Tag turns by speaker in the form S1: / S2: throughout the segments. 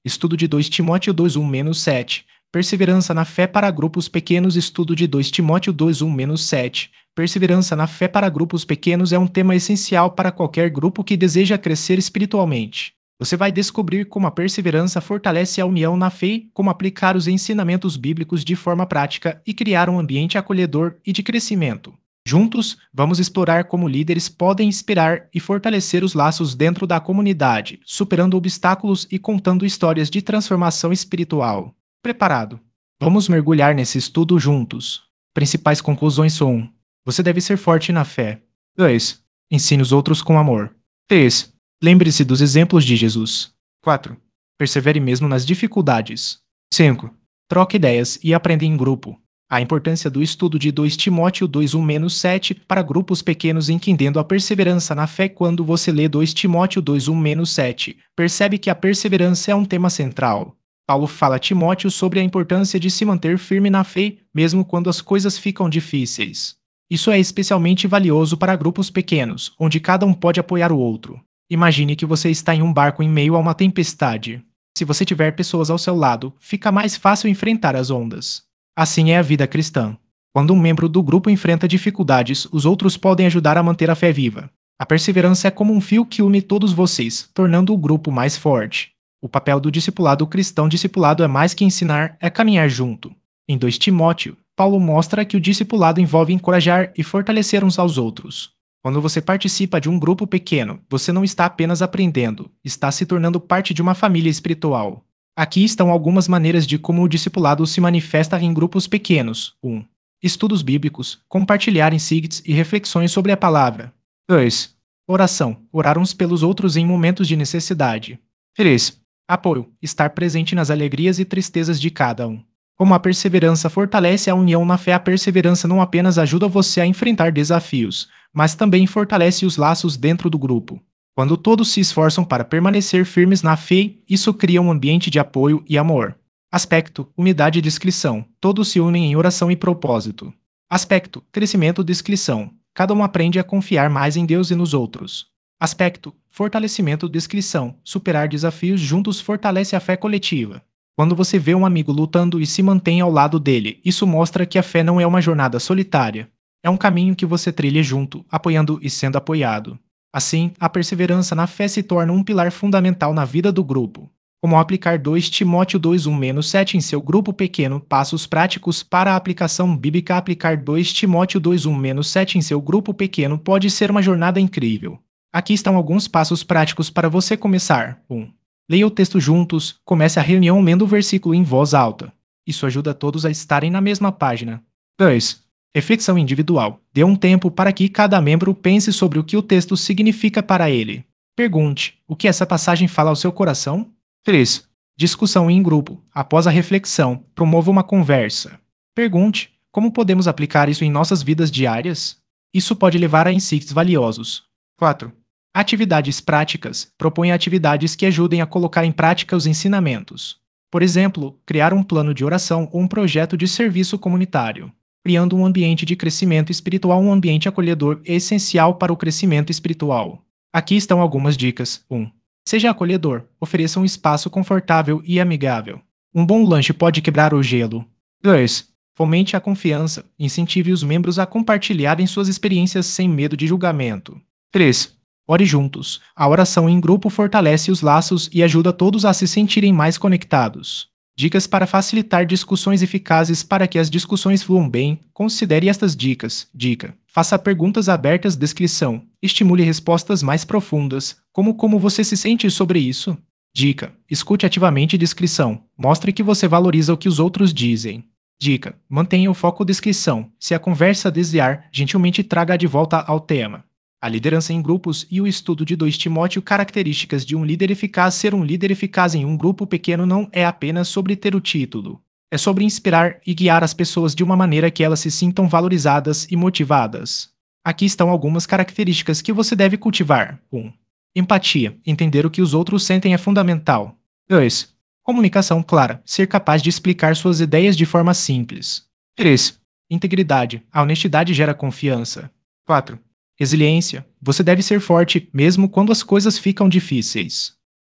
S1: Estudo de 2 Timóteo 2:1-7. Perseverança na fé para grupos pequenos. Estudo de 2 Timóteo 2:1-7. Perseverança na fé para grupos pequenos é um tema essencial para qualquer grupo que deseja crescer espiritualmente. Você vai descobrir como a perseverança fortalece a união na fé, como aplicar os ensinamentos bíblicos de forma prática e criar um ambiente acolhedor e de crescimento. Juntos, vamos explorar como líderes podem inspirar e fortalecer os laços dentro da comunidade, superando obstáculos e contando histórias de transformação espiritual. Preparado? Vamos mergulhar nesse estudo juntos. Principais conclusões são: 1. Você deve ser forte na fé. 2. Ensine os outros com amor. 3. Lembre-se dos exemplos de Jesus. 4. Persevere mesmo nas dificuldades. 5. Troque ideias e aprenda em grupo. A importância do estudo de 2 Timóteo 2:1-7 para grupos pequenos. Entendendo a perseverança na fé. Quando você lê 2 Timóteo 2:1-7, percebe que a perseverança é um tema central. Paulo fala a Timóteo sobre a importância de se manter firme na fé, mesmo quando as coisas ficam difíceis. Isso é especialmente valioso para grupos pequenos, onde cada um pode apoiar o outro. Imagine que você está em um barco em meio a uma tempestade. Se você tiver pessoas ao seu lado, fica mais fácil enfrentar as ondas. Assim é a vida cristã. Quando um membro do grupo enfrenta dificuldades, os outros podem ajudar a manter a fé viva. A perseverança é como um fio que une todos vocês, tornando o grupo mais forte. O papel do discipulado cristão. Discipulado é mais que ensinar, é caminhar junto. Em 2 Timóteo, Paulo mostra que o discipulado envolve encorajar e fortalecer uns aos outros. Quando você participa de um grupo pequeno, você não está apenas aprendendo, está se tornando parte de uma família espiritual. Aqui estão algumas maneiras de como o discipulado se manifesta em grupos pequenos. 1. Estudos bíblicos, compartilhar insights e reflexões sobre a palavra. 2. Oração, orar uns pelos outros em momentos de necessidade. 3. Apoio, estar presente nas alegrias e tristezas de cada um. Como a perseverança fortalece a união na fé. A perseverança não apenas ajuda você a enfrentar desafios, mas também fortalece os laços dentro do grupo. Quando todos se esforçam para permanecer firmes na fé, isso cria um ambiente de apoio e amor. Aspecto: unidade e discrição. Todos se unem em oração e propósito. Aspecto: crescimento e discrição. Cada um aprende a confiar mais em Deus e nos outros. Aspecto: fortalecimento e discrição. Superar desafios juntos fortalece a fé coletiva. Quando você vê um amigo lutando e se mantém ao lado dele, isso mostra que a fé não é uma jornada solitária. É um caminho que você trilha junto, apoiando e sendo apoiado. Assim, a perseverança na fé se torna um pilar fundamental na vida do grupo. Como aplicar 2 Timóteo 2:1-7 em seu grupo pequeno. Passos práticos para a aplicação bíblica. Aplicar 2 Timóteo 2:1-7 em seu grupo pequeno pode ser uma jornada incrível. Aqui estão alguns passos práticos para você começar. 1. Leia o texto juntos, comece a reunião lendo o versículo em voz alta. Isso ajuda todos a estarem na mesma página. 2. Reflexão individual. Dê um tempo para que cada membro pense sobre o que o texto significa para ele. Pergunte: o que essa passagem fala ao seu coração? 3. Discussão em grupo. Após a reflexão, promova uma conversa. Pergunte: como podemos aplicar isso em nossas vidas diárias? Isso pode levar a insights valiosos. 4. Atividades práticas. Proponha atividades que ajudem a colocar em prática os ensinamentos. Por exemplo, criar um plano de oração ou um projeto de serviço comunitário. Criando um ambiente de crescimento espiritual. Um ambiente acolhedor é essencial para o crescimento espiritual. Aqui estão algumas dicas. 1. Seja acolhedor. Ofereça um espaço confortável e amigável. Um bom lanche pode quebrar o gelo. 2. Fomente a confiança. Incentive os membros a compartilharem suas experiências sem medo de julgamento. 3. Ore juntos. A oração em grupo fortalece os laços e ajuda todos a se sentirem mais conectados. Dicas para facilitar discussões eficazes. Para que as discussões fluam bem, considere estas dicas. Dica: faça perguntas abertas. Descrição: estimule respostas mais profundas, como você se sente sobre isso. Dica: escute ativamente. Descrição: mostre que você valoriza o que os outros dizem. Dica: mantenha o foco. Descrição: se a conversa desviar, gentilmente traga de volta ao tema. A liderança em grupos e o estudo de 2 Timóteo. Características de um líder eficaz. Ser um líder eficaz em um grupo pequeno não é apenas sobre ter o título. É sobre inspirar e guiar as pessoas de uma maneira que elas se sintam valorizadas e motivadas. Aqui estão algumas características que você deve cultivar. 1. Empatia. Entender o que os outros sentem é fundamental. 2. Comunicação clara. Ser capaz de explicar suas ideias de forma simples. 3. Integridade. A honestidade gera confiança. 4. Resiliência. Você deve ser forte, mesmo quando as coisas ficam difíceis.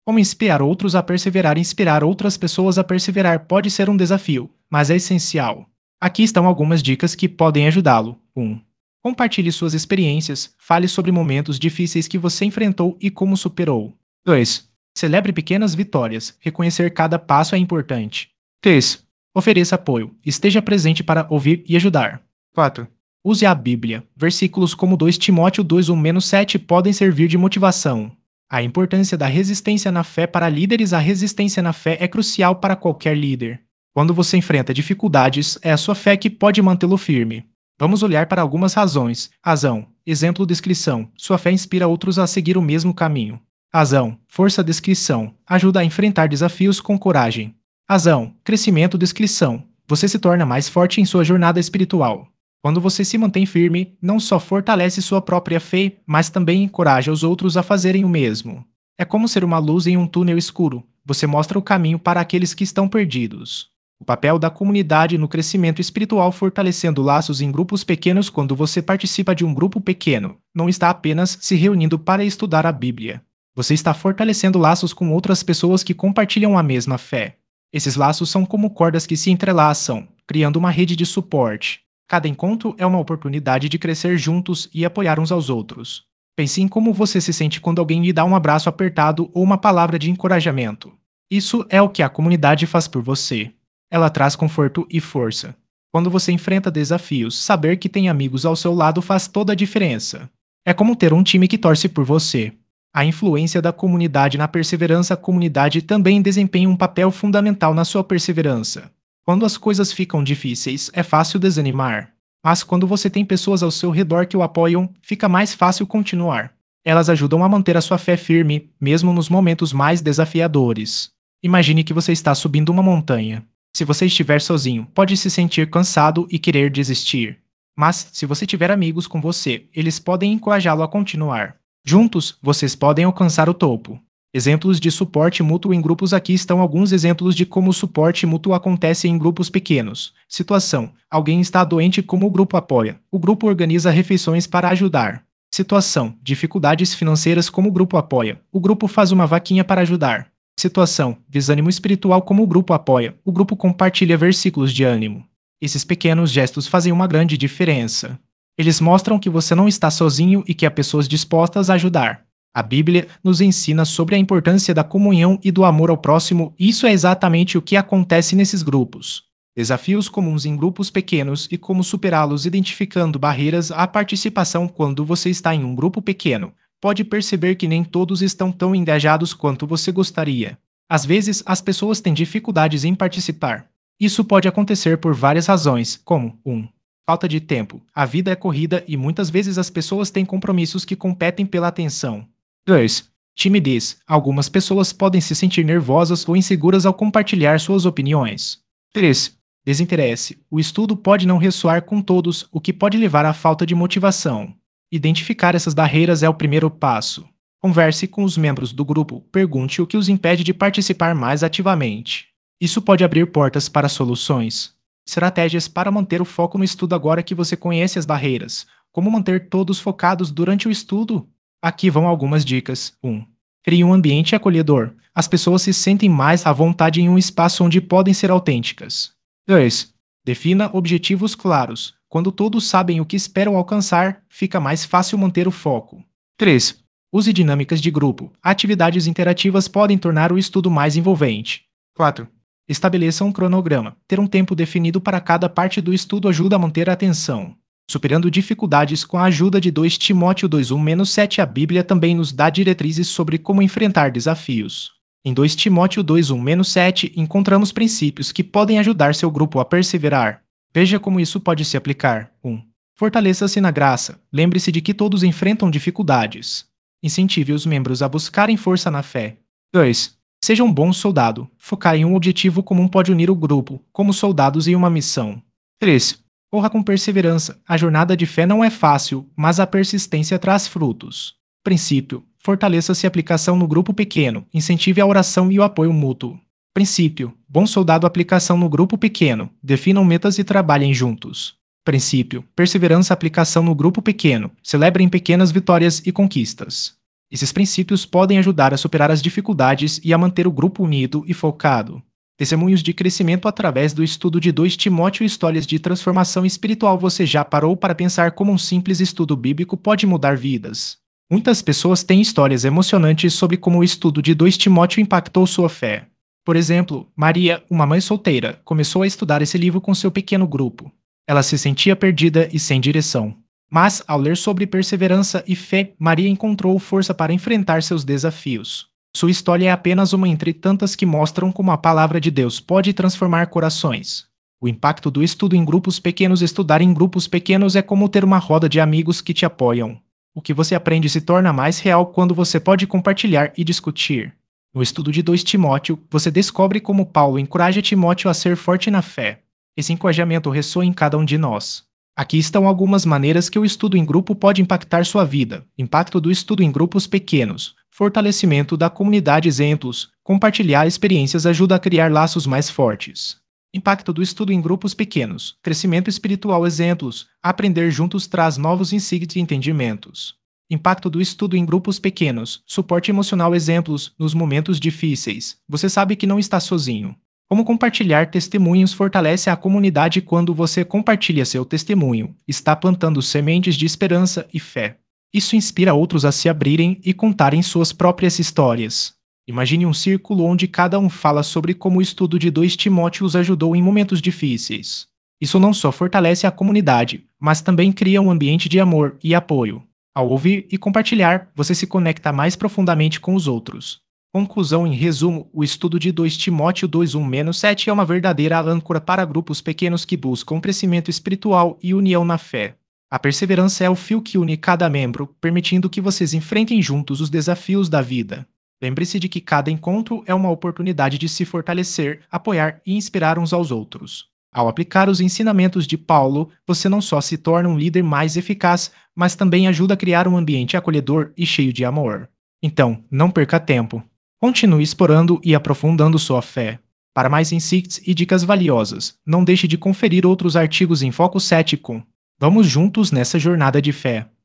S1: Como inspirar outros a perseverar? Inspirar outras pessoas a perseverar pode ser um desafio, mas é essencial. Aqui estão algumas dicas que podem ajudá-lo. 1. Compartilhe suas experiências, fale sobre momentos difíceis que você enfrentou e como superou. 2. Celebre pequenas vitórias, reconhecer cada passo é importante. 3. Ofereça apoio, esteja presente para ouvir e ajudar. 4. Use a Bíblia. Versículos como 2 Timóteo 2:1-7 podem servir de motivação. A importância da resistência na fé para líderes. A resistência na fé é crucial para qualquer líder. Quando você enfrenta dificuldades, é a sua fé que pode mantê-lo firme. Vamos olhar para algumas razões. Razão. Exemplo. Descrição. Sua fé inspira outros a seguir o mesmo caminho. Razão. Força. Descrição. Ajuda a enfrentar desafios com coragem. Razão. Crescimento. Descrição. Você se torna mais forte em sua jornada espiritual. Quando você se mantém firme, não só fortalece sua própria fé, mas também encoraja os outros a fazerem o mesmo. É como ser uma luz em um túnel escuro. Você mostra o caminho para aqueles que estão perdidos. O papel da comunidade no crescimento espiritual. Fortalecendo laços em grupos pequenos. Quando você participa de um grupo pequeno, não está apenas se reunindo para estudar a Bíblia. Você está fortalecendo laços com outras pessoas que compartilham a mesma fé. Esses laços são como cordas que se entrelaçam, criando uma rede de suporte. Cada encontro é uma oportunidade de crescer juntos e apoiar uns aos outros. Pense em como você se sente quando alguém lhe dá um abraço apertado ou uma palavra de encorajamento. Isso é o que a comunidade faz por você. Ela traz conforto e força. Quando você enfrenta desafios, saber que tem amigos ao seu lado faz toda a diferença. É como ter um time que torce por você. A influência da comunidade na perseverança. A comunidade também desempenha um papel fundamental na sua perseverança. Quando as coisas ficam difíceis, é fácil desanimar. Mas quando você tem pessoas ao seu redor que o apoiam, fica mais fácil continuar. Elas ajudam a manter a sua fé firme, mesmo nos momentos mais desafiadores. Imagine que você está subindo uma montanha. Se você estiver sozinho, pode se sentir cansado e querer desistir. Mas, se você tiver amigos com você, eles podem encorajá-lo a continuar. Juntos, vocês podem alcançar o topo. Exemplos de suporte mútuo em grupos. Aqui estão alguns exemplos de como o suporte mútuo acontece em grupos pequenos. Situação: alguém está doente, como o grupo apoia? O grupo organiza refeições para ajudar. Situação: dificuldades financeiras, como o grupo apoia? O grupo faz uma vaquinha para ajudar. Situação: desânimo espiritual, como o grupo apoia? O grupo compartilha versículos de ânimo. Esses pequenos gestos fazem uma grande diferença. Eles mostram que você não está sozinho e que há pessoas dispostas a ajudar. A Bíblia nos ensina sobre a importância da comunhão e do amor ao próximo, e isso é exatamente o que acontece nesses grupos. Desafios comuns em grupos pequenos e como superá-los. Identificando barreiras à participação. Quando você está em um grupo pequeno, pode perceber que nem todos estão tão engajados quanto você gostaria. Às vezes, as pessoas têm dificuldades em participar. Isso pode acontecer por várias razões, como 1. Falta de tempo. A vida é corrida e muitas vezes as pessoas têm compromissos que competem pela atenção. 2. Timidez. Algumas pessoas podem se sentir nervosas ou inseguras ao compartilhar suas opiniões. 3. Desinteresse. O estudo pode não ressoar com todos, o que pode levar à falta de motivação. Identificar essas barreiras é o primeiro passo. Converse com os membros do grupo, pergunte o que os impede de participar mais ativamente. Isso pode abrir portas para soluções. Estratégias para manter o foco no estudo. Agora que você conhece as barreiras, como manter todos focados durante o estudo? Aqui vão algumas dicas. 1. Crie um ambiente acolhedor. As pessoas se sentem mais à vontade em um espaço onde podem ser autênticas. 2. Defina objetivos claros. Quando todos sabem o que esperam alcançar, fica mais fácil manter o foco. 3. Use dinâmicas de grupo. Atividades interativas podem tornar o estudo mais envolvente. 4. Estabeleça um cronograma. Ter um tempo definido para cada parte do estudo ajuda a manter a atenção. Superando dificuldades com a ajuda de 2 Timóteo 2:1-7. A Bíblia também nos dá diretrizes sobre como enfrentar desafios. Em 2 Timóteo 2:1-7 encontramos princípios que podem ajudar seu grupo a perseverar. Veja como isso pode se aplicar. 1. Fortaleça-se na graça. Lembre-se de que todos enfrentam dificuldades. Incentive os membros a buscarem força na fé. 2. Seja um bom soldado. Focar em um objetivo comum pode unir o grupo, como soldados em uma missão. 3. Corra com perseverança. A jornada de fé não é fácil, mas a persistência traz frutos. Princípio: fortaleça-se. Aplicação no grupo pequeno. Incentive a oração e o apoio mútuo. Princípio: bom soldado. Aplicação no grupo pequeno. Definam metas e trabalhem juntos. Princípio: perseverança. Aplicação no grupo pequeno. Celebrem pequenas vitórias e conquistas. Esses princípios podem ajudar a superar as dificuldades e a manter o grupo unido e focado. Testemunhos de crescimento através do estudo de 2 Timóteo e histórias de transformação espiritual. Você já parou para pensar como um simples estudo bíblico pode mudar vidas? Muitas pessoas têm histórias emocionantes sobre como o estudo de 2 Timóteo impactou sua fé. Por exemplo, Maria, uma mãe solteira, começou a estudar esse livro com seu pequeno grupo. Ela se sentia perdida e sem direção. Mas, ao ler sobre perseverança e fé, Maria encontrou força para enfrentar seus desafios. Sua história é apenas uma entre tantas que mostram como a palavra de Deus pode transformar corações. O impacto do estudo em grupos pequenos. Estudar em grupos pequenos é como ter uma roda de amigos que te apoiam. O que você aprende se torna mais real quando você pode compartilhar e discutir. No estudo de 2 Timóteo, você descobre como Paulo encoraja Timóteo a ser forte na fé. Esse encorajamento ressoa em cada um de nós. Aqui estão algumas maneiras que o estudo em grupo pode impactar sua vida. Impacto do estudo em grupos pequenos. Fortalecimento da comunidade. Exemplos. Compartilhar experiências ajuda a criar laços mais fortes. Impacto do estudo em grupos pequenos. Crescimento espiritual. Exemplos. Aprender juntos traz novos insights e entendimentos. Impacto do estudo em grupos pequenos. Suporte emocional. Exemplos. Nos momentos difíceis, você sabe que não está sozinho. Como compartilhar testemunhos fortalece a comunidade. Quando você compartilha seu testemunho, está plantando sementes de esperança e fé. Isso inspira outros a se abrirem e contarem suas próprias histórias. Imagine um círculo onde cada um fala sobre como o estudo de 2 Timóteo os ajudou em momentos difíceis. Isso não só fortalece a comunidade, mas também cria um ambiente de amor e apoio. Ao ouvir e compartilhar, você se conecta mais profundamente com os outros. Conclusão. Em resumo, o estudo de 2 Timóteo 2:1-7 é uma verdadeira âncora para grupos pequenos que buscam crescimento espiritual e união na fé. A perseverança é o fio que une cada membro, permitindo que vocês enfrentem juntos os desafios da vida. Lembre-se de que cada encontro é uma oportunidade de se fortalecer, apoiar e inspirar uns aos outros. Ao aplicar os ensinamentos de Paulo, você não só se torna um líder mais eficaz, mas também ajuda a criar um ambiente acolhedor e cheio de amor. Então, não perca tempo. Continue explorando e aprofundando sua fé. Para mais insights e dicas valiosas, não deixe de conferir outros artigos em Foco Cético. Vamos juntos nessa jornada de fé.